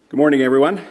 Good morning, everyone.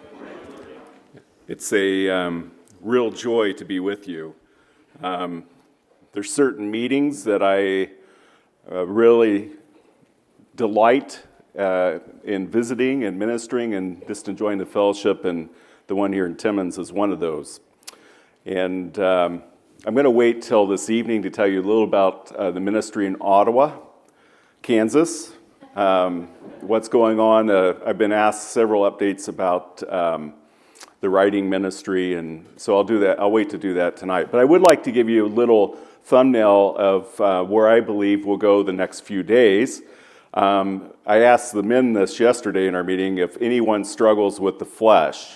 It's a real joy to be with you. There's certain meetings that I really delight in visiting and ministering and just enjoying the fellowship, and the one here in Timmins is one of those. And I'm going to wait till this evening to tell you a little about the ministry in Ottawa, Kansas. What's going on. I've been asked several updates about the writing ministry, and so I'll do that. I'll wait to do that tonight. But I would like to give you a little thumbnail of where I believe we'll go the next few days. I asked the men this yesterday in our meeting if anyone struggles with the flesh.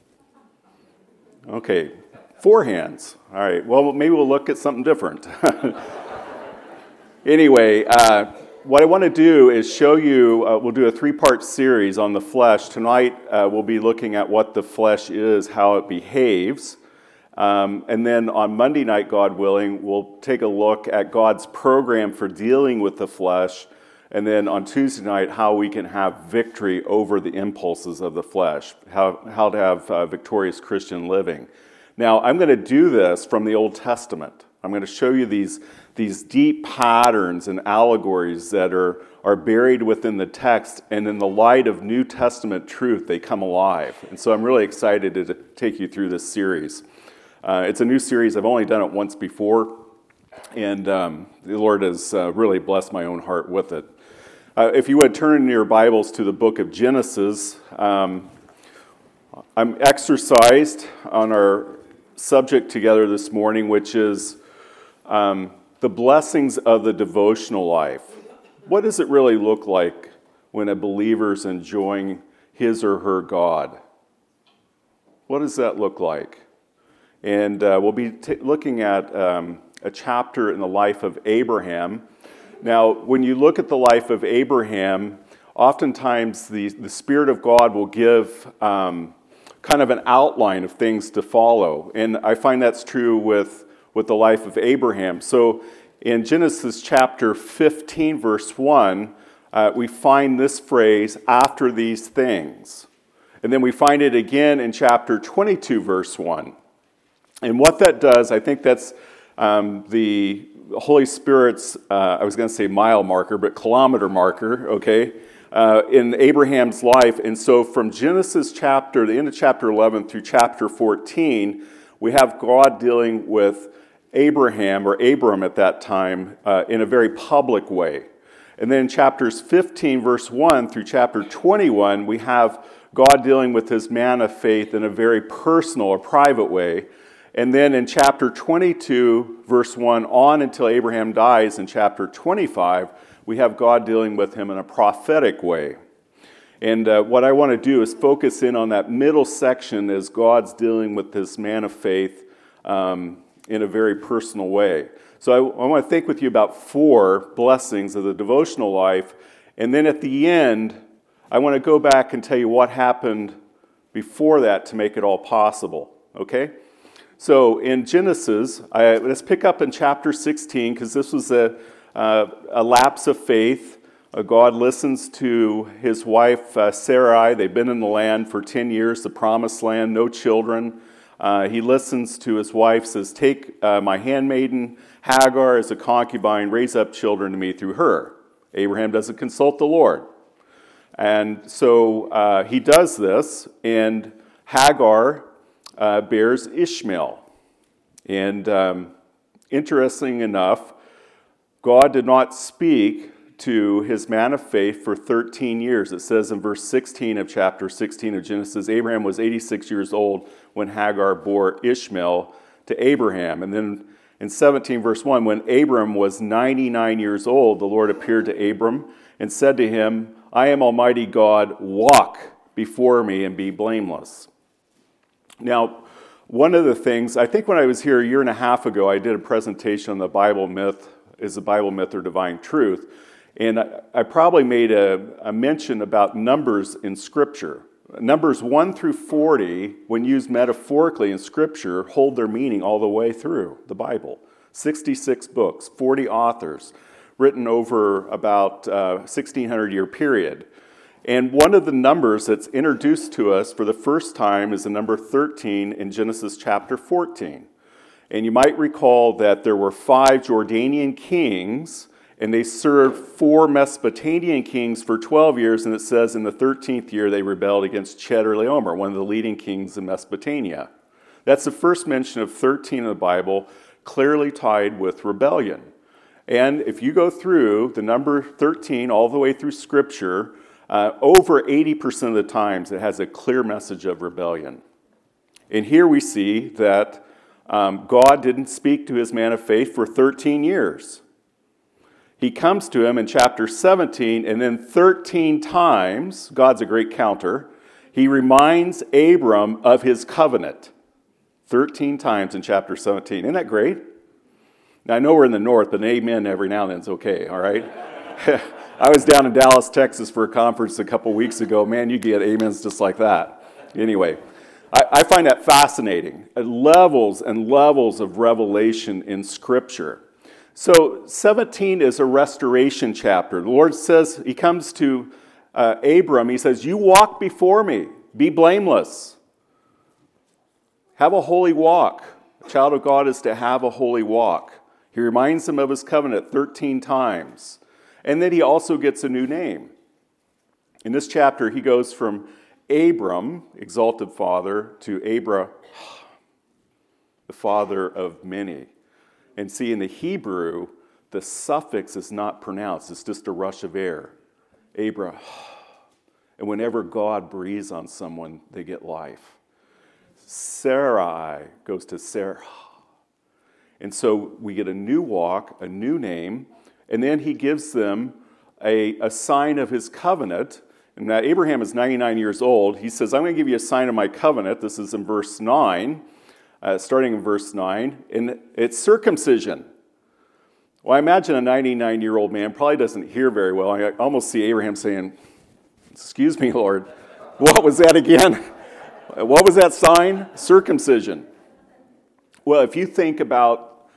Okay, 4 hands. All right, well, maybe we'll look at something different. Anyway, what I want to do is show you, we'll do a 3-part series on the flesh. Tonight, we'll be looking at what the flesh is, how it behaves. And then on Monday night, God willing, we'll take a look at God's program for dealing with the flesh. And then on Tuesday night, how we can have victory over the impulses of the flesh, how to have victorious Christian living. Now, I'm going to do this from the Old Testament. I'm going to show you these deep patterns and allegories that are buried within the text, and in the light of New Testament truth, they come alive. And so I'm really excited to take you through this series. It's a new series. I've only done it once before, and the Lord has really blessed my own heart with it. If you would turn in your Bibles to the book of Genesis, I'm exercised on our subject together this morning, which is the blessings of the devotional life. What does it really look like when a believer's enjoying his or her God? What does that look like? And we'll be looking at a chapter in the life of Abraham. Now, when you look at the life of Abraham, oftentimes the Spirit of God will give kind of an outline of things to follow. And I find that's true with the life of Abraham. So in Genesis chapter 15, verse 1, we find this phrase, after these things. And then we find it again in chapter 22, verse 1. And what that does, I think that's the Holy Spirit's, I was going to say mile marker, but kilometer marker, okay, in Abraham's life. And so from Genesis chapter, the end of chapter 11 through chapter 14, we have God dealing with Abraham, or Abram at that time, in a very public way. And then in chapters 15, verse 1 through chapter 21, we have God dealing with his man of faith in a very personal or private way. And then in chapter 22, verse 1 on until Abraham dies in chapter 25, we have God dealing with him in a prophetic way. And what I want to do is focus in on that middle section as God's dealing with this man of faith in a very personal way. So I want to think with you about 4 blessings of the devotional life. And then at the end, I want to go back and tell you what happened before that to make it all possible. Okay? So in Genesis, let's pick up in chapter 16, because this was a lapse of faith. God listens to his wife Sarai. They've been in the land for 10 years, the promised land, no children. He listens to his wife, says, take my handmaiden Hagar as a concubine, raise up children to me through her. Abraham doesn't consult the Lord. And so he does this, and Hagar bears Ishmael. And interesting enough, God did not speak to his man of faith for 13 years. It says in verse 16 of chapter 16 of Genesis, Abraham was 86 years old when Hagar bore Ishmael to Abraham. And then in 17 verse 1, when Abram was 99 years old, the Lord appeared to Abram and said to him, I am Almighty God, walk before me and be blameless. Now, one of the things, I think when I was here a year and a half ago, I did a presentation on the Bible myth, is the Bible myth or divine truth? And I probably made a mention about numbers in Scripture. Numbers 1 through 40, when used metaphorically in Scripture, hold their meaning all the way through the Bible. 66 books, 40 authors, written over about a 1,600-year period. And one of the numbers that's introduced to us for the first time is the number 13 in Genesis chapter 14. And you might recall that there were 5 Jordanian kings, and they served 4 Mesopotamian kings for 12 years, and it says in the 13th year they rebelled against Chedorlaomer, one of the leading kings in Mesopotamia. That's the first mention of 13 in the Bible, clearly tied with rebellion. And if you go through the number 13 all the way through Scripture, over 80% of the times it has a clear message of rebellion. And here we see that God didn't speak to his man of faith for 13 years. He comes to him in chapter 17, and then 13 times, God's a great counter, he reminds Abram of his covenant. 13 times in chapter 17. Isn't that great? Now, I know we're in the north, but an amen every now and then is okay, all right? I was down in Dallas, Texas for a conference a couple weeks ago. Man, you get amens just like that. Anyway, I find that fascinating. Levels and levels of revelation in Scripture. So 17 is a restoration chapter. The Lord says, he comes to Abram, he says, you walk before me, be blameless. Have a holy walk. A child of God is to have a holy walk. He reminds him of his covenant 13 times. And then he also gets a new name. In this chapter, he goes from Abram, exalted father, to Abraham, the father of many. And see, in the Hebrew, the suffix is not pronounced. It's just a rush of air. Abraham. And whenever God breathes on someone, they get life. Sarai goes to Sarah. And so we get a new walk, a new name, and then he gives them a sign of his covenant. And now Abraham is 99 years old. He says, I'm going to give you a sign of my covenant. This is in verse 9, starting in verse 9. And it's circumcision. Well, I imagine a 99-year-old man probably doesn't hear very well. I almost see Abraham saying, excuse me, Lord, what was that again? What was that sign? Circumcision. Well, if you think about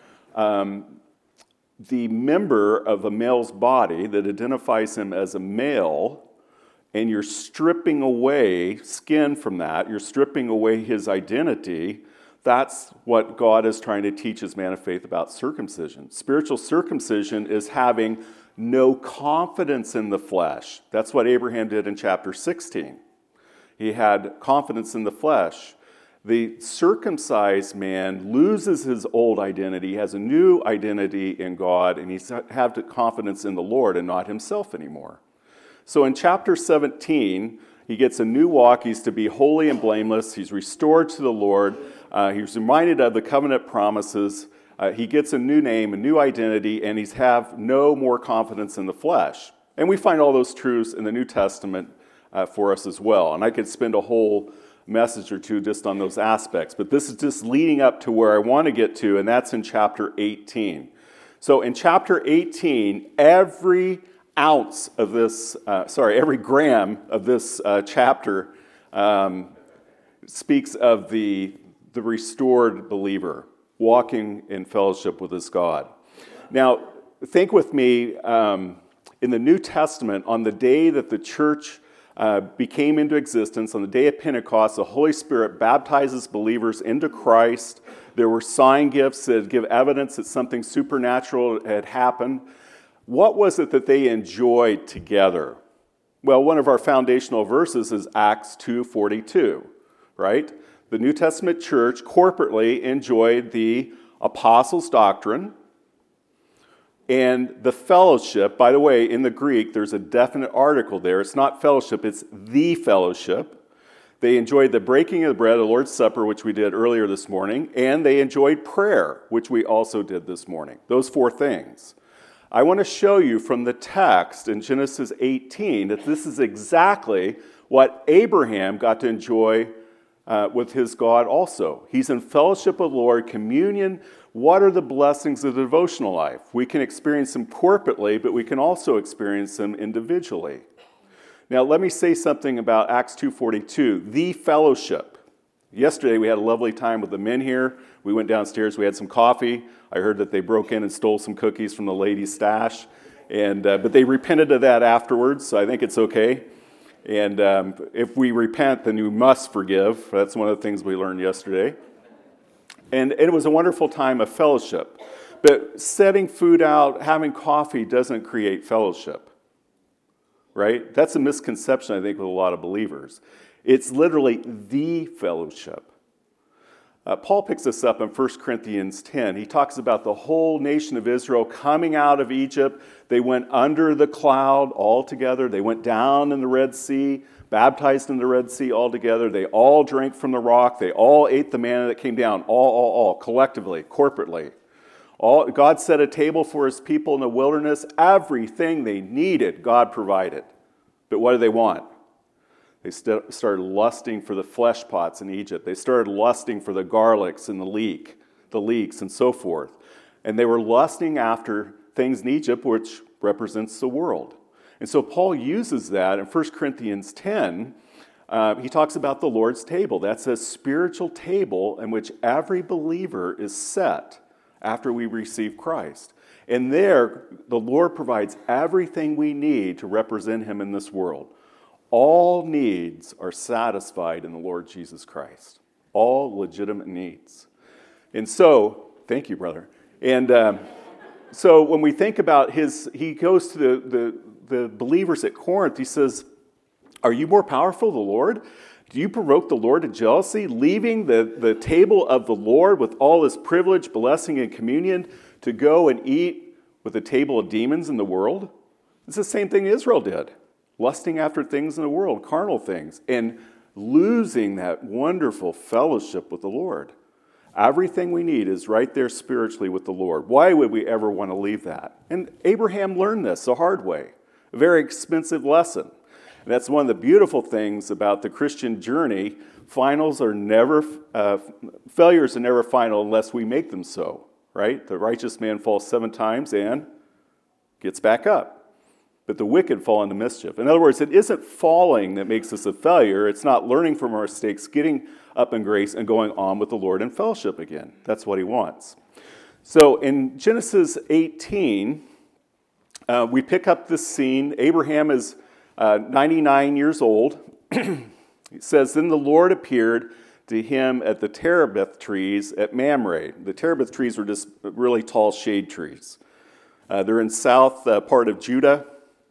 the member of a male's body that identifies him as a male, and you're stripping away skin from that, you're stripping away his identity, that's what God is trying to teach his man of faith about circumcision. Spiritual circumcision is having no confidence in the flesh. That's what Abraham did in chapter 16. He had confidence in the flesh. The circumcised man loses his old identity, has a new identity in God, and he's have confidence in the Lord and not himself anymore. So in chapter 17, he gets a new walk. He's to be holy and blameless. He's restored to the Lord. He's reminded of the covenant promises. He gets a new name, a new identity, and he's have no more confidence in the flesh. And we find all those truths in the New Testament for us as well. And I could spend a whole message or two just on those aspects. But this is just leading up to where I want to get to, and that's in chapter 18. So in chapter 18, every ounce of this, every gram of this chapter speaks of the restored believer walking in fellowship with his God. Now, think with me, in the New Testament, on the day that the church became into existence, on the day of Pentecost, the Holy Spirit baptizes believers into Christ. There were sign gifts that give evidence that something supernatural had happened. What was it that they enjoyed together? Well, one of our foundational verses is Acts 2:42, right? The New Testament church corporately enjoyed the apostles' doctrine and the fellowship. By the way, in the Greek, there's a definite article there. It's not fellowship, it's the fellowship. They enjoyed the breaking of the bread, the Lord's Supper, which we did earlier this morning, and they enjoyed prayer, which we also did this morning. Those 4 things. I want to show you from the text in Genesis 18 that this is exactly what Abraham got to enjoy with his God also. He's in fellowship with the Lord, communion. What are the blessings of the devotional life? We can experience them corporately, but we can also experience them individually. Now, let me say something about Acts 2:42, the fellowship. Yesterday, we had a lovely time with the men here. We went downstairs, we had some coffee. I heard that they broke in and stole some cookies from the ladies' stash, but they repented of that afterwards, so I think it's okay. And if we repent, then we must forgive. That's one of the things we learned yesterday. And it was a wonderful time of fellowship. But setting food out, having coffee doesn't create fellowship, right? That's a misconception, I think, with a lot of believers. It's literally the fellowship. Paul picks this up in 1 Corinthians 10. He talks about the whole nation of Israel coming out of Egypt. They went under the cloud all together. They went down in the Red Sea, baptized in the Red Sea all together. They all drank from the rock. They all ate the manna that came down, all, collectively, corporately. God set a table for his people in the wilderness. Everything they needed, God provided. But what do they want? They started lusting for the flesh pots in Egypt. They started lusting for the garlics and the leeks and so forth. And they were lusting after things in Egypt, which represents the world. And so Paul uses that in 1 Corinthians 10. He talks about the Lord's table. That's a spiritual table in which every believer is set after we receive Christ. And there, the Lord provides everything we need to represent him in this world. All needs are satisfied in the Lord Jesus Christ. All legitimate needs. And so, thank you, brother. And so when we think about he goes to the believers at Corinth, he says, are you more powerful than the Lord? Do you provoke the Lord to jealousy, leaving the table of the Lord with all his privilege, blessing, and communion to go and eat with the table of demons in the world? It's the same thing Israel did. Lusting after things in the world, carnal things, and losing that wonderful fellowship with the Lord. Everything we need is right there spiritually with the Lord. Why would we ever want to leave that? And Abraham learned this the hard way, a very expensive lesson. And that's one of the beautiful things about the Christian journey. Failures are never final unless we make them so, right? The righteous man falls 7 times and gets back up. But the wicked fall into mischief. In other words, it isn't falling that makes us a failure. It's not learning from our mistakes, getting up in grace, and going on with the Lord in fellowship again. That's what he wants. So in Genesis 18, we pick up this scene. Abraham is 99 years old. It says, then the Lord appeared to him at the terebinth trees at Mamre. The terebinth trees were just really tall shade trees. They're in south part of Judah.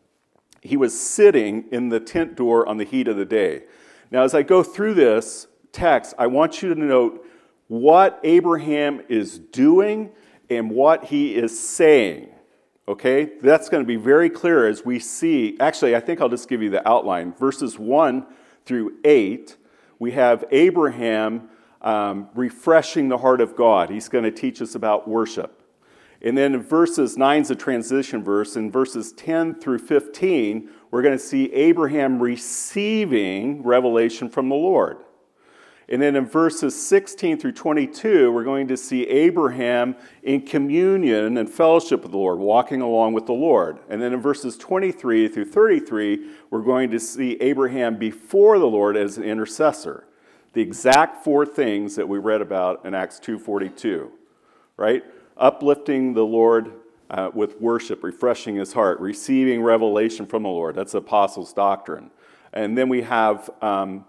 He was sitting in the tent door on the heat of the day. Now, as I go through this text, I want you to note what Abraham is doing and what he is saying. Okay? That's going to be very clear as we see. Actually, I think I'll just give you the outline. Verses 1 through 8, we have Abraham refreshing the heart of God. He's going to teach us about worship. And then in verses 9 is a transition verse. In verses 10 through 15, we're going to see Abraham receiving revelation from the Lord. And then in verses 16 through 22, we're going to see Abraham in communion and fellowship with the Lord, walking along with the Lord. And then in verses 23 through 33, we're going to see Abraham before the Lord as an intercessor. The exact 4 things that we read about in Acts 2:42, right? Uplifting the Lord with worship, refreshing his heart, receiving revelation from the Lord. That's the apostles' doctrine. And then we have, I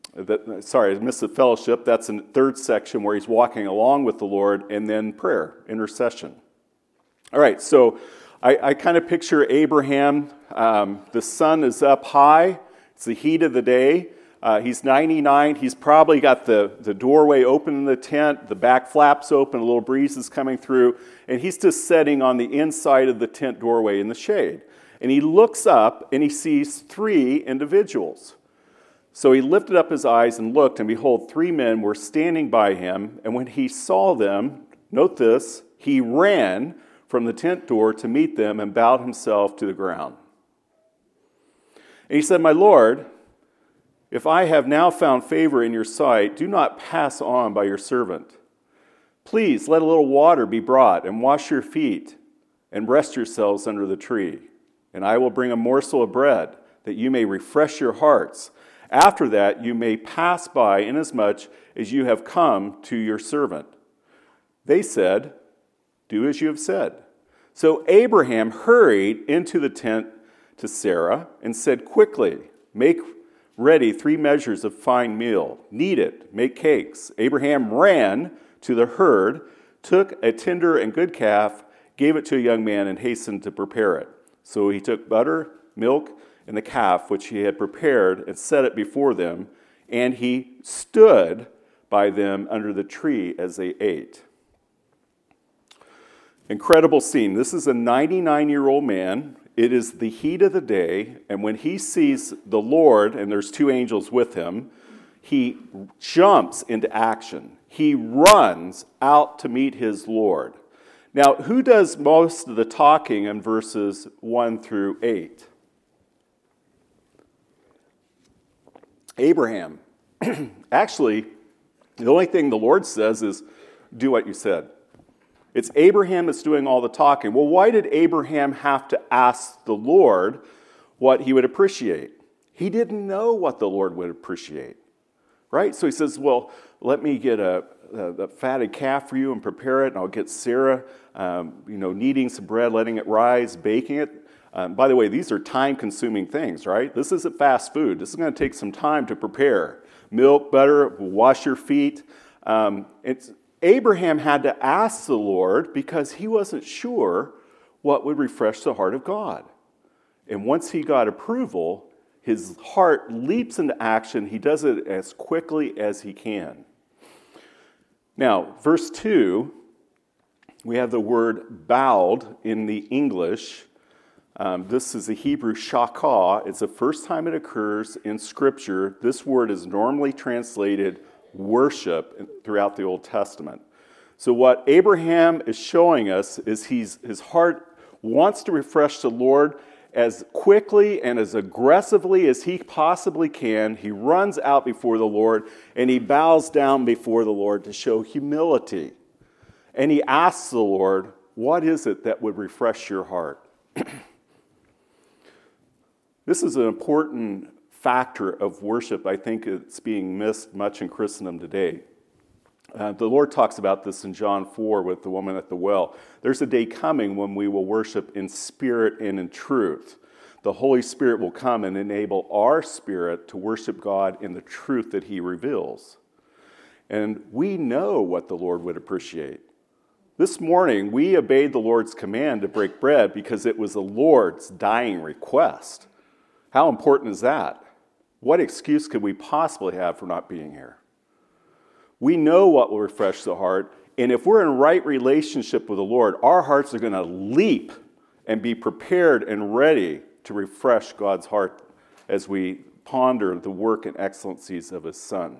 missed the fellowship. That's in the 3rd section where he's walking along with the Lord, and then prayer, intercession. All right, so I kind of picture Abraham. The sun is up high. It's the heat of the day. He's 99. He's probably got the doorway open in the tent, the back flaps open, a little breeze is coming through, and he's just sitting on the inside of the tent doorway in the shade. And he looks up and he sees 3 individuals. So he lifted up his eyes and looked, and behold, 3 men were standing by him. And when he saw them, note this, he ran from the tent door to meet them and bowed himself to the ground. And he said, my Lord, if I have now found favor in your sight, do not pass on by your servant. Please let a little water be brought and wash your feet and rest yourselves under the tree. And I will bring a morsel of bread that you may refresh your hearts. After that, you may pass by inasmuch as you have come to your servant. They said, do as you have said. So Abraham hurried into the tent to Sarah and said, quickly, Make ready 3 measures of fine meal. Knead it, make cakes. Abraham ran to the herd, took a tender and good calf, gave it to a young man, and hastened to prepare it. So he took butter, milk, and the calf which he had prepared, and set it before them, and he stood by them under the tree as they ate. Incredible scene. This is a 99-year-old man. It is the heat of the day, and when he sees the Lord, and there's 2 angels with him, he jumps into action. He runs out to meet his Lord. Now, who does most of the talking in verses 1 through 8? Abraham. Actually, the only thing the Lord says is, do what you said. It's Abraham that's doing all the talking. Well, why did Abraham have to ask the Lord what he would appreciate? He didn't know what the Lord would appreciate, right? So he says, well, let me get a fatted calf for you and prepare it, and I'll get Sarah, kneading some bread, letting it rise, baking it. By the way, these are time-consuming things, right? This isn't fast food. This is going to take some time to prepare. Milk, butter, wash your feet. Abraham had to ask the Lord because he wasn't sure what would refresh the heart of God. And once he got approval, his heart leaps into action. He does it as quickly as he can. Now, verse 2, we have the word bowed in the English. This is the Hebrew shakah. It's the first time it occurs in Scripture. This word is normally translated worship throughout the Old Testament. So what Abraham is showing us is his heart wants to refresh the Lord as quickly and as aggressively as he possibly can. He runs out before the Lord and he bows down before the Lord to show humility. And he asks the Lord, what is it that would refresh your heart? This is an important factor of worship. I think it's being missed much in Christendom today. The Lord talks about this in John 4 with the woman at the well. There's a day coming when we will worship in spirit and in truth. The Holy Spirit will come and enable our spirit to worship God in the truth that He reveals. And we know what the Lord would appreciate. This morning, we obeyed the Lord's command to break bread because it was the Lord's dying request. How important is that? What excuse could we possibly have for not being here? We know what will refresh the heart, and if we're in right relationship with the Lord, our hearts are going to leap and be prepared and ready to refresh God's heart as we ponder the work and excellencies of His Son.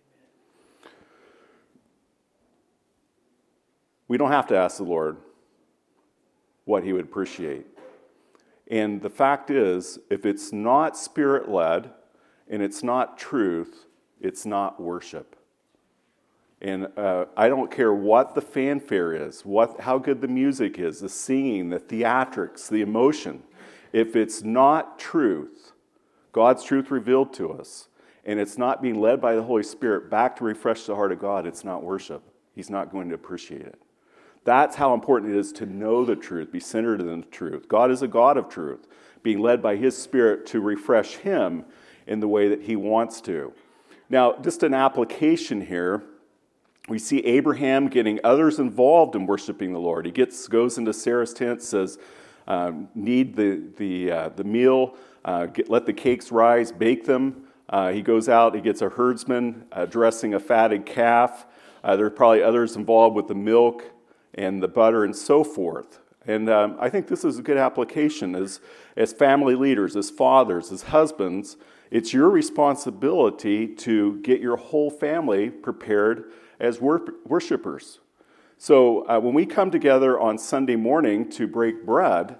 We don't have to ask the Lord what He would appreciate. And the fact is, if it's not Spirit-led and it's not truth, it's not worship. And I don't care what the fanfare is, how good the music is, the singing, the theatrics, the emotion. If it's not truth, God's truth revealed to us, and it's not being led by the Holy Spirit back to refresh the heart of God, it's not worship. He's not going to appreciate it. That's how important it is to know the truth, be centered in the truth. God is a God of truth, being led by His Spirit to refresh Him in the way that He wants to. Now, just an application here. We see Abraham getting others involved in worshiping the Lord. He goes into Sarah's tent, says, knead the meal, let the cakes rise, bake them. He goes out, he gets a herdsman dressing a fatted calf. There are probably others involved with the milk and the butter and so forth. And I think this is a good application as family leaders, as fathers, as husbands. It's your responsibility to get your whole family prepared as worshipers. So when we come together on Sunday morning to break bread,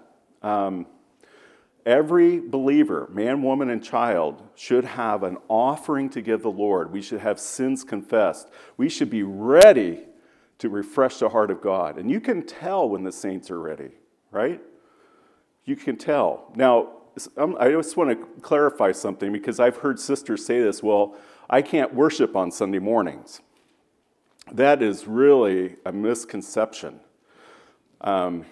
every believer, man, woman, and child, should have an offering to give the Lord. We should have sins confessed. We should be ready to refresh the heart of God. And you can tell when the saints are ready, right? You can tell. Now, I just want to clarify something because I've heard sisters say this, well, I can't worship on Sunday mornings. That is really a misconception.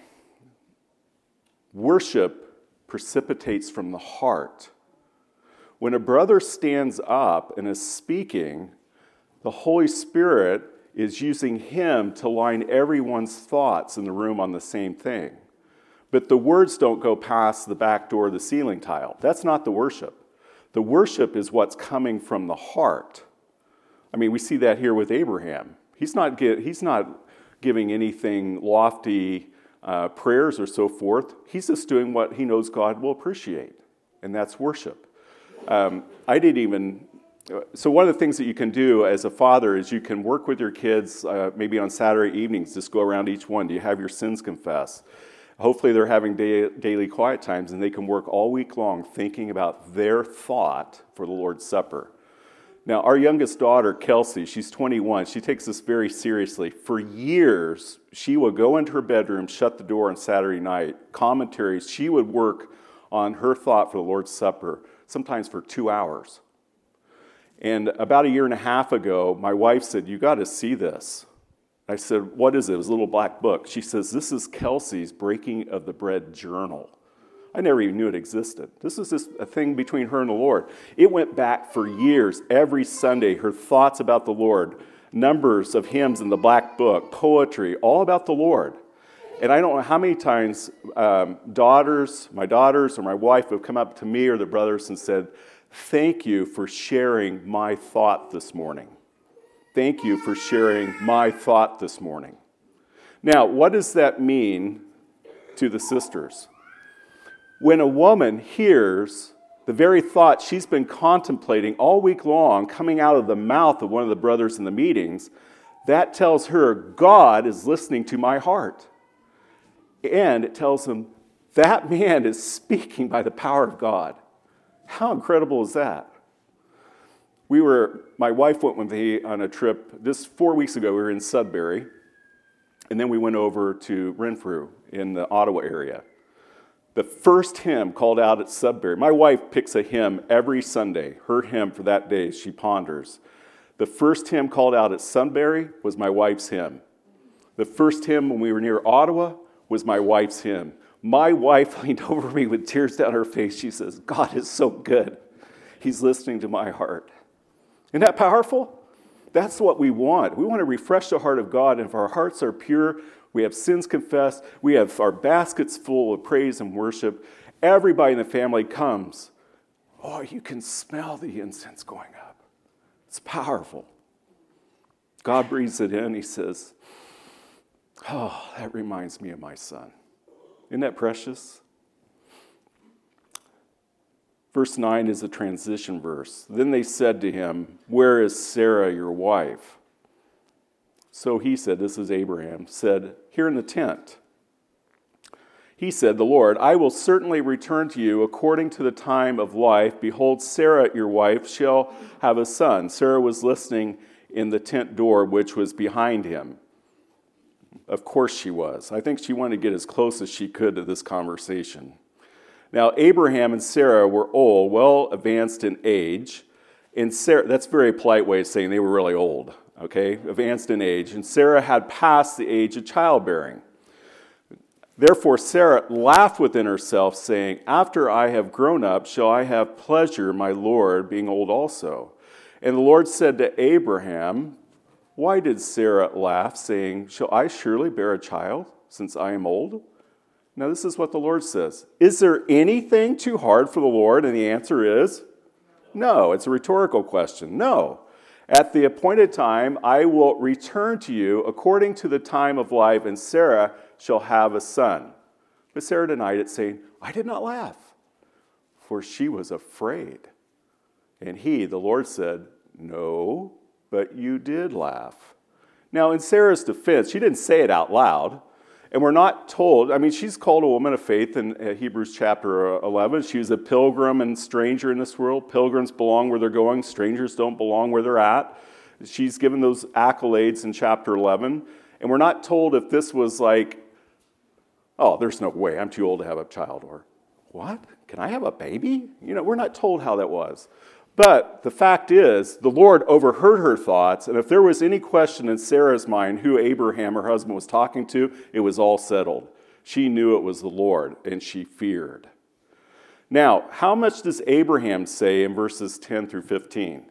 Worship precipitates from the heart. When a brother stands up and is speaking, the Holy Spirit is using him to line everyone's thoughts in the room on the same thing. But the words don't go past the back door of the ceiling tile. That's not the worship. The worship is what's coming from the heart. I mean, we see that here with Abraham. He's not giving anything lofty prayers or so forth. He's just doing what he knows God will appreciate, and that's worship. So one of the things that you can do as a father is you can work with your kids, maybe on Saturday evenings, just go around each one. Do you have your sins confessed? Hopefully they're having daily quiet times, and they can work all week long thinking about their thought for the Lord's Supper. Now, our youngest daughter, Kelsey, she's 21. She takes this very seriously. For years, she would go into her bedroom, shut the door on Saturday night, commentaries. She would work on her thought for the Lord's Supper, sometimes for 2 hours. And about a year and a half ago, my wife said, "You got to see this." I said, "What is it?" It was a little black book. She says, "This is Kelsey's Breaking of the Bread journal." I never even knew it existed. This is just a thing between her and the Lord. It went back for years. Every Sunday, her thoughts about the Lord, numbers of hymns in the black book, poetry, all about the Lord. And I don't know how many times my daughters or my wife have come up to me or the brothers and said, "Thank you for sharing my thought this morning. Thank you for sharing my thought this morning." Now, what does that mean to the sisters? When a woman hears the very thought she's been contemplating all week long coming out of the mouth of one of the brothers in the meetings, that tells her, God is listening to my heart. And it tells him, that man is speaking by the power of God. How incredible is that? My wife went with me on a trip, this 4 weeks ago, we were in Sudbury, and then we went over to Renfrew in the Ottawa area. The first hymn called out at Sudbury. My wife picks a hymn every Sunday, her hymn for that day, she ponders. The first hymn called out at Sudbury was my wife's hymn. The first hymn when we were near Ottawa was my wife's hymn. My wife leaned over me with tears down her face. She says, "God is so good. He's listening to my heart." Isn't that powerful? That's what we want. We want to refresh the heart of God, and if our hearts are pure, we have sins confessed, we have our baskets full of praise and worship, everybody in the family comes. Oh, you can smell the incense going up. It's powerful. God breathes it in. He says, "Oh, that reminds me of my son." Isn't that precious? Verse 9 is a transition verse. Then they said to him, "Where is Sarah, your wife?" So he said, this is Abraham, said, "Here in the tent." He said, "The Lord, I will certainly return to you according to the time of life. Behold, Sarah, your wife, shall have a son." Sarah was listening in the tent door, which was behind him. Of course she was. I think she wanted to get as close as she could to this conversation. Now, Abraham and Sarah were old, well advanced in age. And Sarah, that's a very polite way of saying they were really old, okay? Advanced in age. And Sarah had passed the age of childbearing. Therefore, Sarah laughed within herself, saying, "After I have grown up, shall I have pleasure, my Lord, being old also?" And the Lord said to Abraham, "Why did Sarah laugh, saying, 'Shall I surely bear a child, since I am old?'" Now, this is what the Lord says. Is there anything too hard for the Lord? And the answer is no. It's a rhetorical question. No. At the appointed time, I will return to you according to the time of life, and Sarah shall have a son. But Sarah denied it, saying, "I did not laugh," for she was afraid. And he, the Lord, said, "No, but you did laugh." Now, in Sarah's defense, she didn't say it out loud. And we're not told, she's called a woman of faith in Hebrews chapter 11. She was a pilgrim and stranger in this world. Pilgrims belong where they're going. Strangers don't belong where they're at. She's given those accolades in chapter 11. And we're not told if this was like, "Oh, there's no way, I'm too old to have a child," or, "What? Can I have a baby?" We're not told how that was. But the fact is, the Lord overheard her thoughts, and if there was any question in Sarah's mind who Abraham, her husband, was talking to, it was all settled. She knew it was the Lord, and she feared. Now, how much does Abraham say in verses 10 through 15?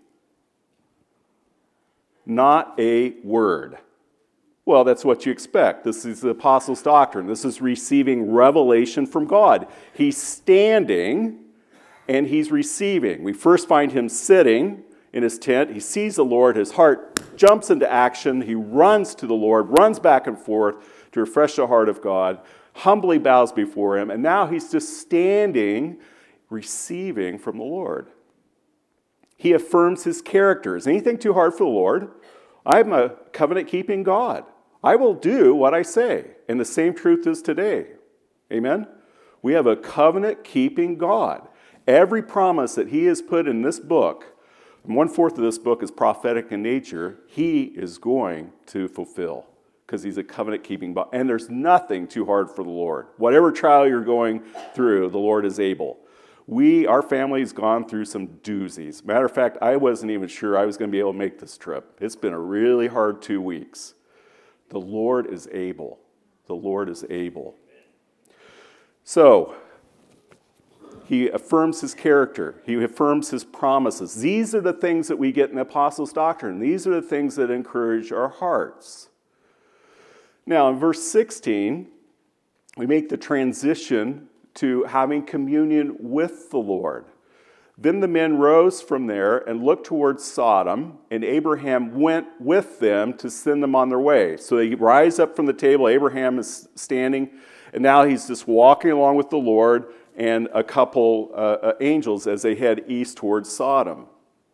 Not a word. Well, that's what you expect. This is the apostles' doctrine. This is receiving revelation from God. He's standing and he's receiving. We first find him sitting in his tent. He sees the Lord. His heart jumps into action. He runs to the Lord, runs back and forth to refresh the heart of God, humbly bows before him, and now he's just standing, receiving from the Lord. He affirms his character. Is anything too hard for the Lord? I'm a covenant-keeping God. I will do what I say. And the same truth is today. Amen? We have a covenant-keeping God. Every promise that he has put in this book, and 1/4 of this book is prophetic in nature, he is going to fulfill because he's a covenant-keeping God. And there's nothing too hard for the Lord. Whatever trial you're going through, the Lord is able. Our family's gone through some doozies. Matter of fact, I wasn't even sure I was going to be able to make this trip. It's been a really hard 2 weeks. The Lord is able. The Lord is able. So, he affirms his character. He affirms his promises. These are the things that we get in the Apostles' doctrine. These are the things that encourage our hearts. Now, in verse 16, we make the transition to having communion with the Lord. Then the men rose from there and looked towards Sodom, and Abraham went with them to send them on their way. So they rise up from the table. Abraham is standing, and now he's just walking along with the Lord and a couple angels as they head east towards Sodom.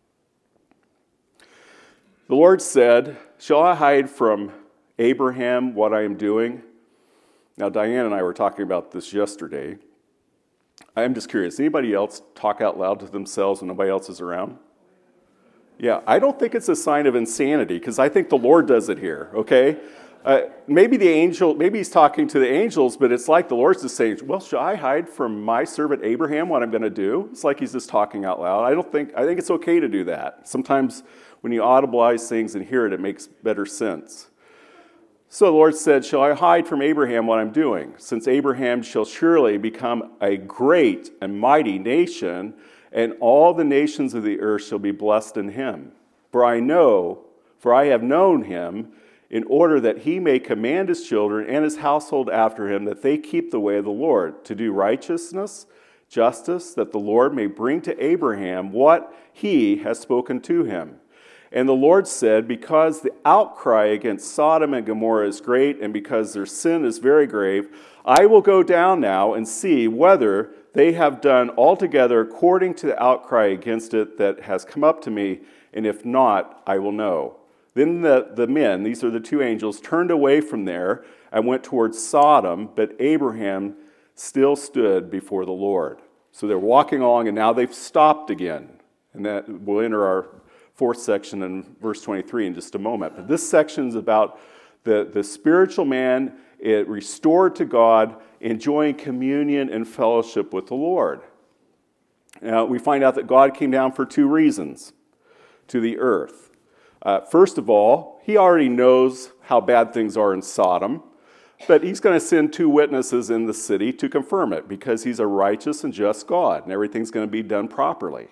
The Lord said, "Shall I hide from Abraham what I am doing?" Now, Diane and I were talking about this yesterday. I'm just curious, anybody else talk out loud to themselves when nobody else is around? Yeah, I don't think it's a sign of insanity, because I think the Lord does it here, okay? Maybe he's talking to the angels, but it's like the Lord's just saying, well, shall I hide from my servant Abraham what I'm going to do? It's like he's just talking out loud. I think it's okay to do that. Sometimes when you audibilize things and hear it, it makes better sense. So the Lord said, "Shall I hide from Abraham what I'm doing? Since Abraham shall surely become a great and mighty nation, and all the nations of the earth shall be blessed in him. For I have known him, in order that he may command his children and his household after him, that they keep the way of the Lord, to do righteousness, justice, that the Lord may bring to Abraham what he has spoken to him. And the Lord said, because the outcry against Sodom and Gomorrah is great, and because their sin is very grave, I will go down now and see whether they have done altogether according to the outcry against it that has come up to me, and if not, I will know." Then the men, these are the 2 angels, turned away from there and went towards Sodom, but Abraham still stood before the Lord. So they're walking along, and now they've stopped again. And that we'll enter our 4th section in verse 23 in just a moment. But this section is about the spiritual man restored to God, enjoying communion and fellowship with the Lord. Now, we find out that God came down for 2 reasons to the earth. First of all, he already knows how bad things are in Sodom, but he's going to send 2 witnesses in the city to confirm it, because he's a righteous and just God, and everything's going to be done properly.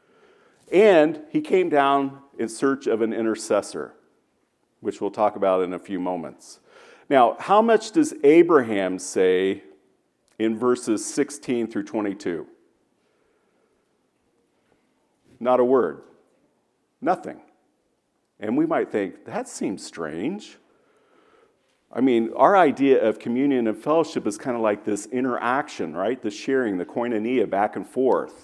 And he came down in search of an intercessor, which we'll talk about in a few moments. Now, how much does Abraham say in verses 16 through 22? Not a word. Nothing. And we might think, that seems strange. I mean, our idea of communion and fellowship is kind of like this interaction, right? The sharing, the koinonia, back and forth.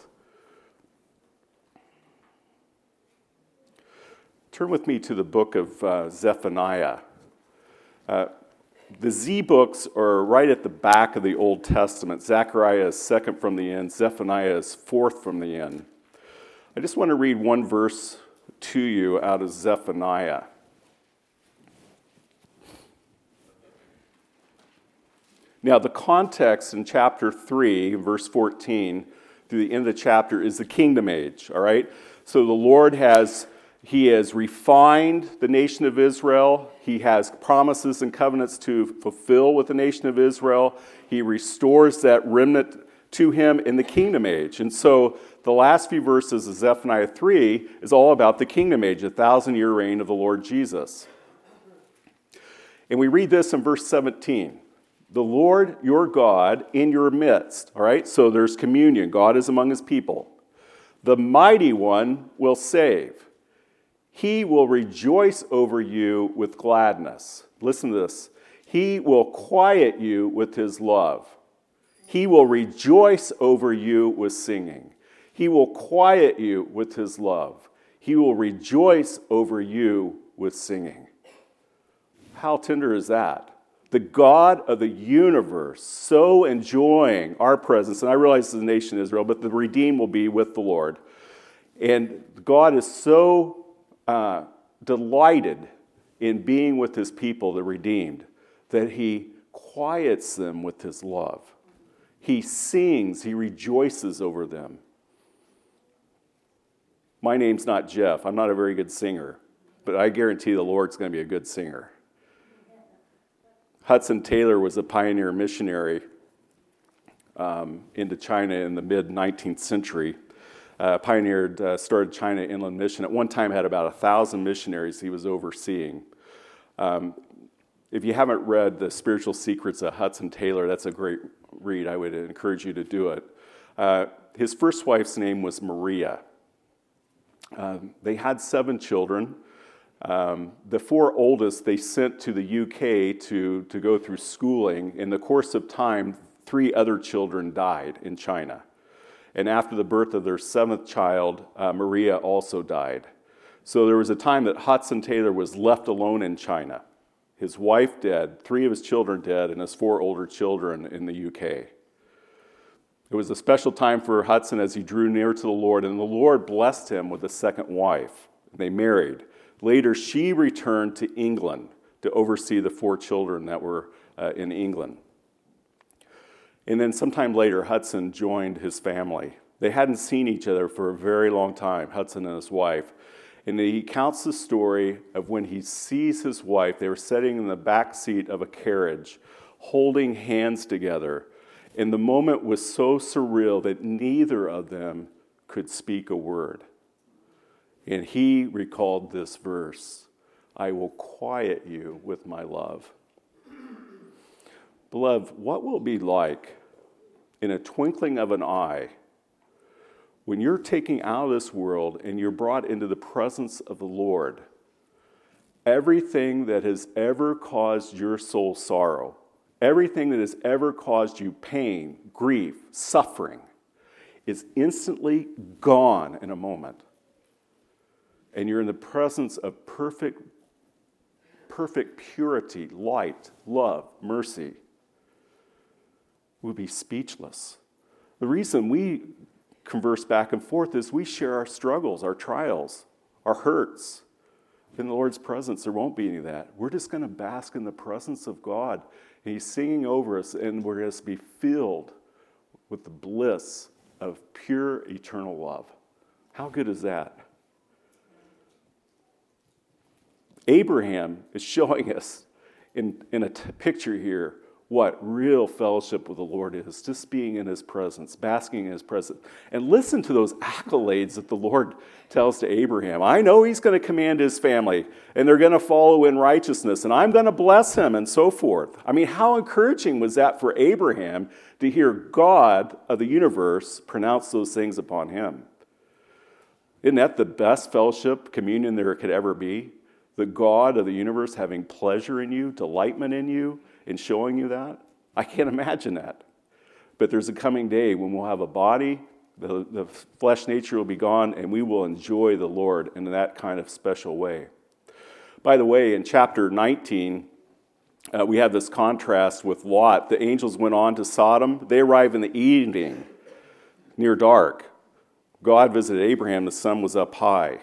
Turn with me to the book of Zephaniah. The Z books are right at the back of the Old Testament. Zechariah is second from the end. Zephaniah is fourth from the end. I just want to read one verse to you out of Zephaniah. Now, the context in chapter 3, verse 14, through the end of the chapter is the kingdom age, all right? So the Lord has refined the nation of Israel. He has promises and covenants to fulfill with the nation of Israel. He restores that remnant to him in the kingdom age. And so the last few verses of Zephaniah 3 is all about the kingdom age, the 1,000-year reign of the Lord Jesus. And we read this in verse 17. The Lord your God in your midst. All right, so there's communion. God is among his people. The mighty one will save. He will rejoice over you with gladness. Listen to this. He will quiet you with his love. He will rejoice over you with singing. He will quiet you with his love. He will rejoice over you with singing. How tender is that? The God of the universe so enjoying our presence, and I realize the nation Israel, but the redeemed will be with the Lord. And God is so delighted in being with his people, the redeemed, that he quiets them with his love. He sings, he rejoices over them. My name's not Jeff. I'm not a very good singer, but I guarantee the Lord's going to be a good singer. Hudson Taylor was a pioneer missionary into China in the mid-19th century. Started China Inland Mission. At one time had about 1,000 missionaries he was overseeing. If you haven't read The Spiritual Secrets of Hudson Taylor, that's a great read. I would encourage you to do it. His first wife's name was Maria. They had 7 children. The 4 oldest they sent to the UK to go through schooling. In the course of time, 3 other children died in China. And after the birth of their 7th child, Maria also died. So there was a time that Hudson Taylor was left alone in China. His wife dead, 3 of his children dead, and his 4 older children in the UK. It was a special time for Hudson as he drew near to the Lord, and the Lord blessed him with a second wife. They married. Later, she returned to England to oversee the 4 children that were in England. And then sometime later, Hudson joined his family. They hadn't seen each other for a very long time, Hudson and his wife. And he counts the story of when he sees his wife. They were sitting in the back seat of a carriage, holding hands together. And the moment was so surreal that neither of them could speak a word. And he recalled this verse, I will quiet you with my love. Beloved, what will it be like in a twinkling of an eye when you're taken out of this world and you're brought into the presence of the Lord? Everything that has ever caused your soul sorrow, everything that has ever caused you pain, grief, suffering, is instantly gone in a moment. And you're in the presence of perfect purity, light, love, mercy. We'll be speechless. The reason we converse back and forth is we share our struggles, our trials, our hurts. In the Lord's presence, there won't be any of that. We're just going to bask in the presence of God. And he's singing over us, and we're going to be filled with the bliss of pure eternal love. How good is that? Abraham is showing us in a picture here what real fellowship with the Lord is, just being in his presence, basking in his presence. And listen to those accolades that the Lord tells to Abraham. I know he's going to command his family, and they're going to follow in righteousness, and I'm going to bless him, and so forth. I mean, how encouraging was that for Abraham to hear God of the universe pronounce those things upon him? Isn't that the best fellowship, communion there could ever be? The God of the universe having pleasure in you, delightment in you, and showing you that? I can't imagine that. But there's a coming day when we'll have a body, the flesh nature will be gone, and we will enjoy the Lord in that kind of special way. By the way, in chapter 19, we have this contrast with Lot. The angels went on to Sodom. They arrived in the evening, near dark. God visited Abraham. The sun was up high.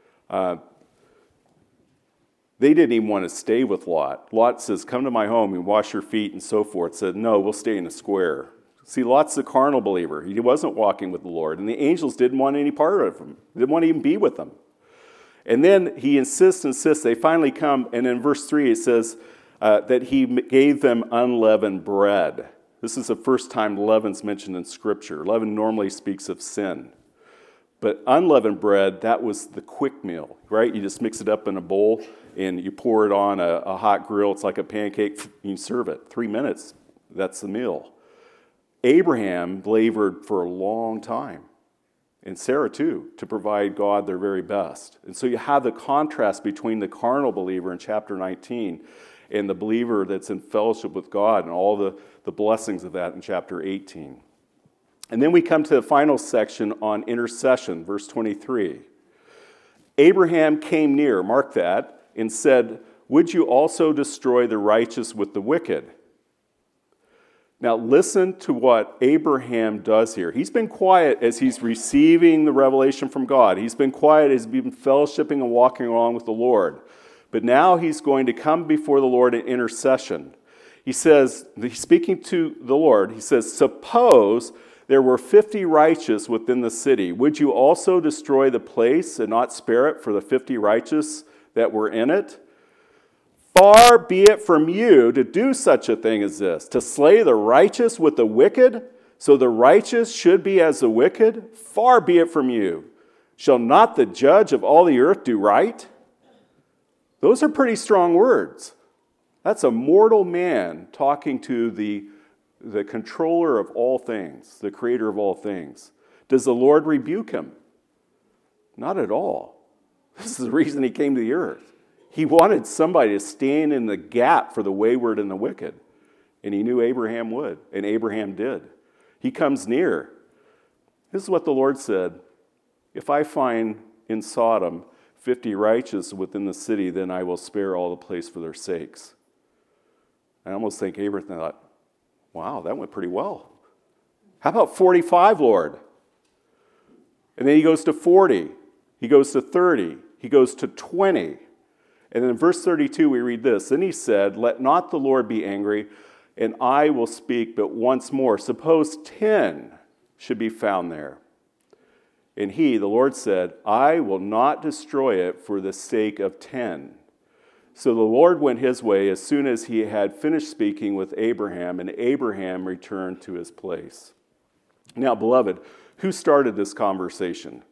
They didn't even want to stay with Lot. Lot says, come to my home and wash your feet and so forth. Said, no, we'll stay in the square. See, Lot's a carnal believer. He wasn't walking with the Lord. And the angels didn't want any part of him. They didn't want to even be with them. And then he insists. They finally come. And in verse 3, it says that he gave them unleavened bread. This is the first time leaven's mentioned in Scripture. Leaven normally speaks of sin. But unleavened bread, that was the quick meal, right? You just mix it up in a bowl and you pour it on a hot grill. It's like a pancake. You serve it. 3 minutes, that's the meal. Abraham labored for a long time, and Sarah too, to provide God their very best. And so you have the contrast between the carnal believer in chapter 19 and the believer that's in fellowship with God and all the blessings of that in chapter 18. And then we come to the final section on intercession, verse 23. Abraham came near, mark that, and said, "Would you also destroy the righteous with the wicked?" Now listen to what Abraham does here. He's been quiet as he's receiving the revelation from God. He's been quiet as he's been fellowshipping and walking along with the Lord. But now he's going to come before the Lord in intercession. He says, he's speaking to the Lord, he says, "Suppose there were 50 righteous within the city. Would you also destroy the place and not spare it for the 50 righteous that were in it? Far be it from you to do such a thing as this, to slay the righteous with the wicked, so the righteous should be as the wicked. Far be it from you. Shall not the judge of all the earth do right?" Those are pretty strong words. That's a mortal man talking to the controller of all things, the creator of all things. Does the Lord rebuke him? Not at all. This is the reason he came to the earth. He wanted somebody to stand in the gap for the wayward and the wicked. And he knew Abraham would, and Abraham did. He comes near. This is what the Lord said, "If I find in Sodom 50 righteous within the city, then I will spare all the place for their sakes." I almost think Abraham thought, wow, that went pretty well. How about 45, Lord? And then he goes to 40. He goes to 30. He goes to 20. And then in verse 32 we read this. Then he said, "Let not the Lord be angry, and I will speak but once more. Suppose 10 should be found there." And he, the Lord, said, "I will not destroy it for the sake of 10. So the Lord went his way as soon as he had finished speaking with Abraham, and Abraham returned to his place. Now, beloved, who started this conversation?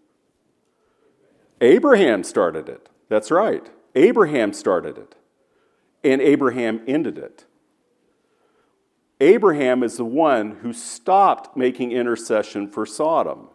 Abraham started it. That's right. Abraham started it. And Abraham ended it. Abraham is the one who stopped making intercession for Sodom.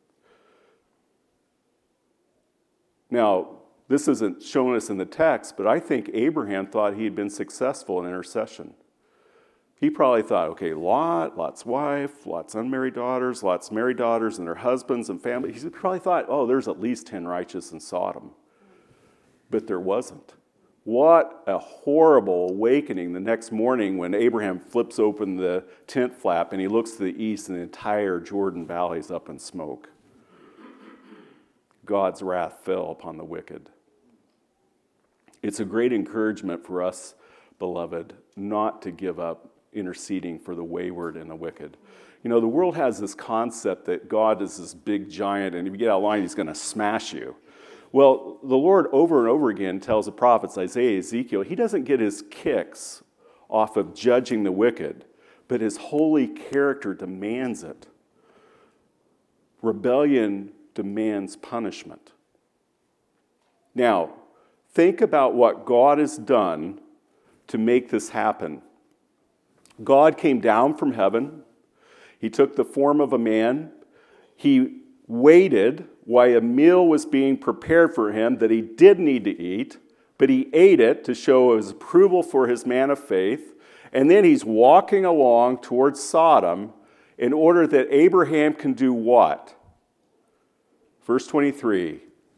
Now, this isn't shown us in the text, but I think Abraham thought he had been successful in intercession. He probably thought, okay, Lot's wife, Lot's unmarried daughters, Lot's married daughters and their husbands and family. He probably thought, oh, there's at least 10 righteous in Sodom. But there wasn't. What a horrible awakening the next morning when Abraham flips open the tent flap and he looks to the east and the entire Jordan Valley is up in smoke. God's wrath fell upon the wicked. It's a great encouragement for us, beloved, not to give up interceding for the wayward and the wicked. You know, the world has this concept that God is this big giant, and if you get out of line, he's going to smash you. Well, the Lord over and over again tells the prophets, Isaiah, Ezekiel, he doesn't get his kicks off of judging the wicked, but his holy character demands it. Rebellion demands punishment. Now, think about what God has done to make this happen. God came down from heaven. He took the form of a man. He waited while a meal was being prepared for him that he did need to eat, but he ate it to show his approval for his man of faith. And then he's walking along towards Sodom in order that Abraham can do what? Verse 23,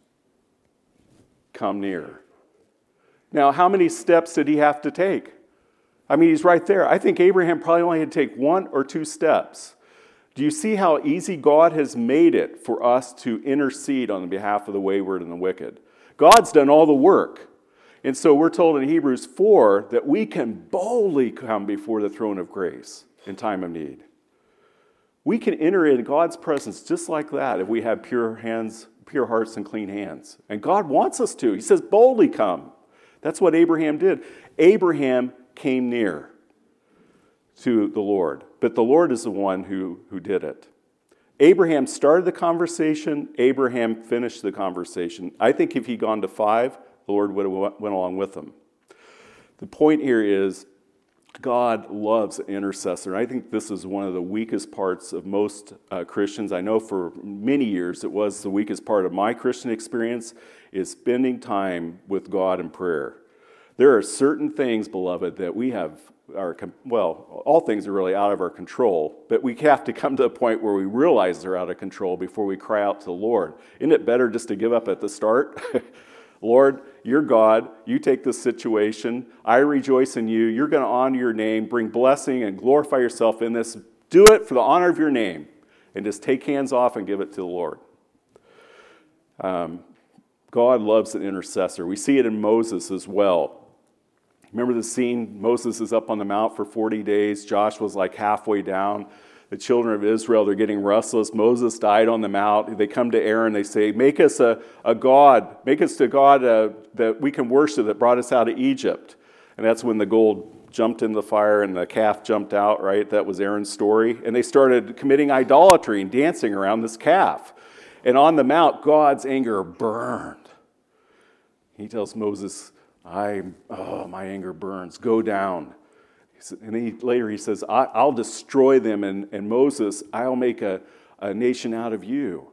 come near. Now, how many steps did he have to take? I mean, he's right there. I think Abraham probably only had to take 1 or 2 steps. Do you see how easy God has made it for us to intercede on behalf of the wayward and the wicked? God's done all the work. And so we're told in Hebrews 4 that we can boldly come before the throne of grace in time of need. We can enter into God's presence just like that if we have pure hands, pure hearts, and clean hands. And God wants us to. He says, boldly come. That's what Abraham did. Abraham came near. to the Lord. But the Lord is the one who did it. Abraham started the conversation. Abraham finished the conversation. I think if he'd gone to 5, the Lord would have went along with him. The point here is God loves an intercessor. I think this is one of the weakest parts of most Christians. I know for many years it was the weakest part of my Christian experience, is spending time with God in prayer. There are certain things, beloved, that we have, all things are really out of our control, but we have to come to a point where we realize they're out of control before we cry out to the Lord. Isn't it better just to give up at the start? Lord, you're God. You take this situation. I rejoice in you. You're going to honor your name, bring blessing, and glorify yourself in this. Do it for the honor of your name. And just take hands off and give it to the Lord. God loves an intercessor. We see it in Moses as well. Remember the scene? Moses is up on the mount for 40 days. Joshua's like halfway down. The children of Israel, they're getting restless. Moses died on the mount. They come to Aaron. They say, make us a god. Make us a god that we can worship that brought us out of Egypt. And that's when the gold jumped in the fire and the calf jumped out, right? That was Aaron's story. And they started committing idolatry and dancing around this calf. And on the mount, God's anger burned. He tells Moses, my anger burns. Go down. And later he says, I'll destroy them, and Moses, I'll make a nation out of you.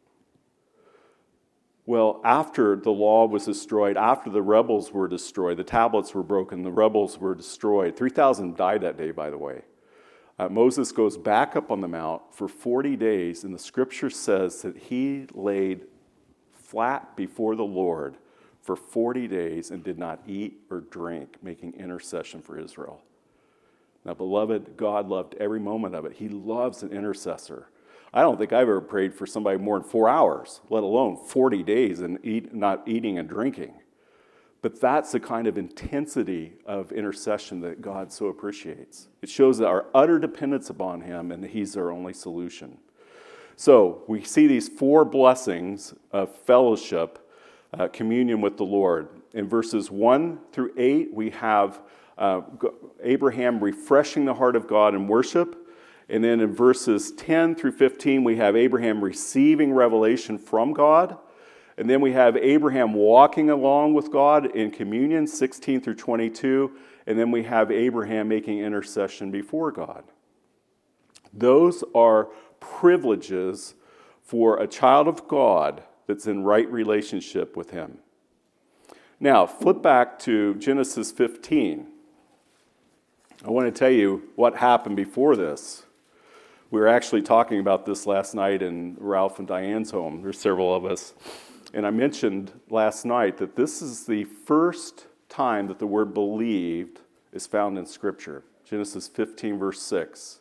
Well, after the law was destroyed, after the rebels were destroyed, the tablets were broken, the rebels were destroyed. 3,000 died that day, by the way. Moses goes back up on the mount for 40 days, and the scripture says that he laid flat before the Lord for 40 days and did not eat or drink, making intercession for Israel. Now, beloved, God loved every moment of it. He loves an intercessor. I don't think I've ever prayed for somebody more than 4 hours, let alone 40 days and not eating and drinking. But that's the kind of intensity of intercession that God so appreciates. It shows our utter dependence upon him, and he's our only solution. So we see these 4 blessings of fellowship, communion with the Lord. In verses 1 through 8, we have Abraham refreshing the heart of God in worship. And then in verses 10 through 15, we have Abraham receiving revelation from God. And then we have Abraham walking along with God in communion, 16 through 22. And then we have Abraham making intercession before God. Those are privileges for a child of God that's in right relationship with him. Now, flip back to Genesis 15. I want to tell you what happened before this. We were actually talking about this last night in Ralph and Diane's home. There's several of us. And I mentioned last night that this is the first time that the word believed is found in Scripture. Genesis 15, verse 6.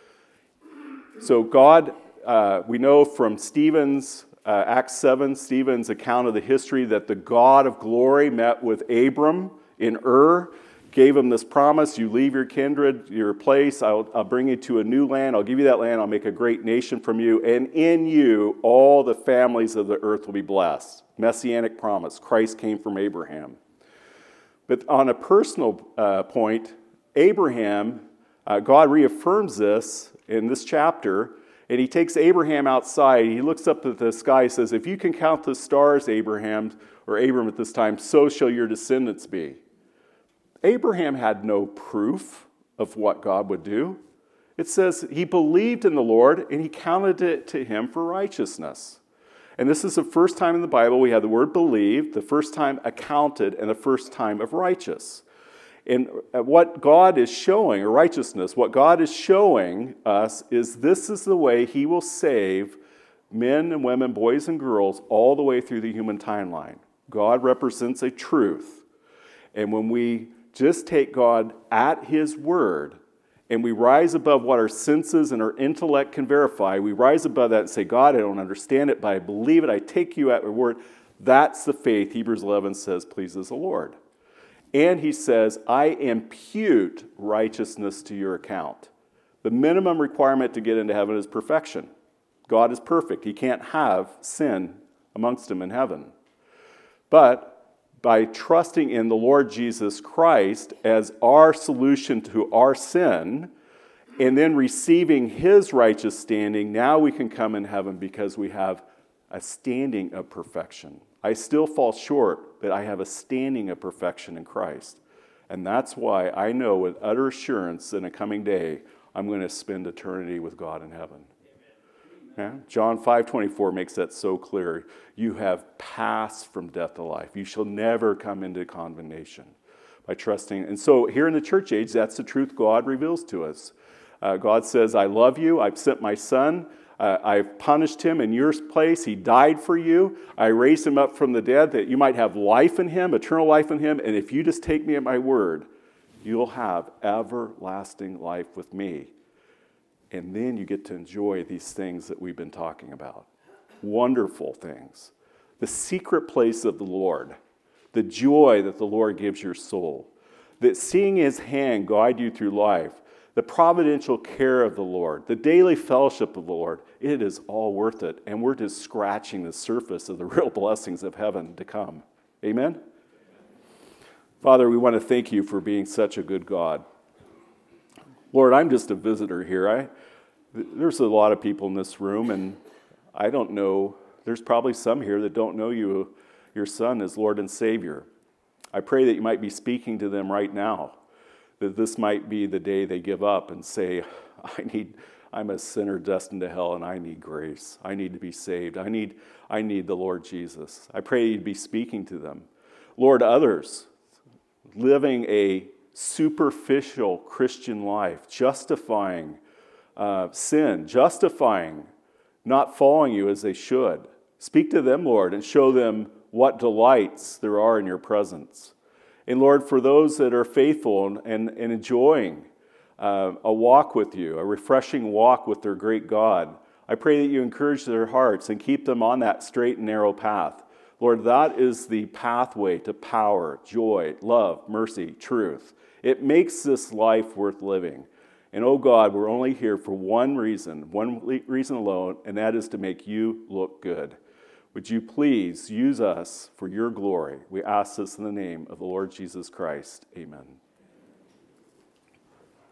So God, we know from Stephen's, Acts 7, Stephen's account of the history that the God of glory met with Abram in Ur, gave him this promise, you leave your kindred, your place, I'll bring you to a new land, I'll give you that land, I'll make a great nation from you, and in you all the families of the earth will be blessed. Messianic promise, Christ came from Abraham. But on a personal point, Abraham, God reaffirms this in this chapter, and he takes Abraham outside, he looks up at the sky, he says, if you can count the stars, Abraham, or Abram at this time, so shall your descendants be. Abraham had no proof of what God would do. It says he believed in the Lord and he counted it to him for righteousness. And this is the first time in the Bible we have the word believed, the first time accounted, and the first time of righteous. And what God is showing, or righteousness, what God is showing us is this is the way he will save men and women, boys and girls, all the way through the human timeline. God represents a truth. And when we just take God at his word, and we rise above what our senses and our intellect can verify. We rise above that and say, God, I don't understand it, but I believe it. I take you at your word. That's the faith, Hebrews 11 says, pleases the Lord. And he says, I impute righteousness to your account. The minimum requirement to get into heaven is perfection. God is perfect. He can't have sin amongst him in heaven. But by trusting in the Lord Jesus Christ as our solution to our sin, And then receiving his righteous standing, now we can come in heaven because we have a standing of perfection. I still fall short, but I have a standing of perfection in Christ. And that's why I know with utter assurance in a coming day, I'm going to spend eternity with God in heaven. Yeah? John 5:24 makes that so clear. You have passed from death to life. You shall never come into condemnation by trusting. And so here in the church age, that's the truth God reveals to us. God says, I love you. I've sent my son. I've punished him in your place. He died for you. I raised him up from the dead that you might have life in him, eternal life in him. And if you just take me at my word, you'll have everlasting life with me. And then you get to enjoy these things that we've been talking about. Wonderful things. The secret place of the Lord. The joy that the Lord gives your soul. That seeing his hand guide you through life. The providential care of the Lord, the daily fellowship of the Lord, it is all worth it. And we're just scratching the surface of the real blessings of heaven to come. Amen? Father, we want to thank you for being such a good God. Lord, I'm just a visitor here. There's a lot of people in this room, and I don't know, there's probably some here that don't know you, your Son, as Lord and Savior. I pray that you might be speaking to them right now. That this might be the day they give up and say, I'm a sinner destined to hell and I need grace. I need to be saved. I need the Lord Jesus. I pray you'd be speaking to them. Lord, others living a superficial Christian life, justifying sin, justifying not following you as they should. Speak to them, Lord, and show them what delights there are in your presence. And Lord, for those that are faithful and enjoying a walk with you, a refreshing walk with their great God, I pray that you encourage their hearts and keep them on that straight and narrow path. Lord, that is the pathway to power, joy, love, mercy, truth. It makes this life worth living. And oh God, we're only here for one reason alone, and that is to make you look good. Would you please use us for your glory? We ask this in the name of the Lord Jesus Christ. Amen.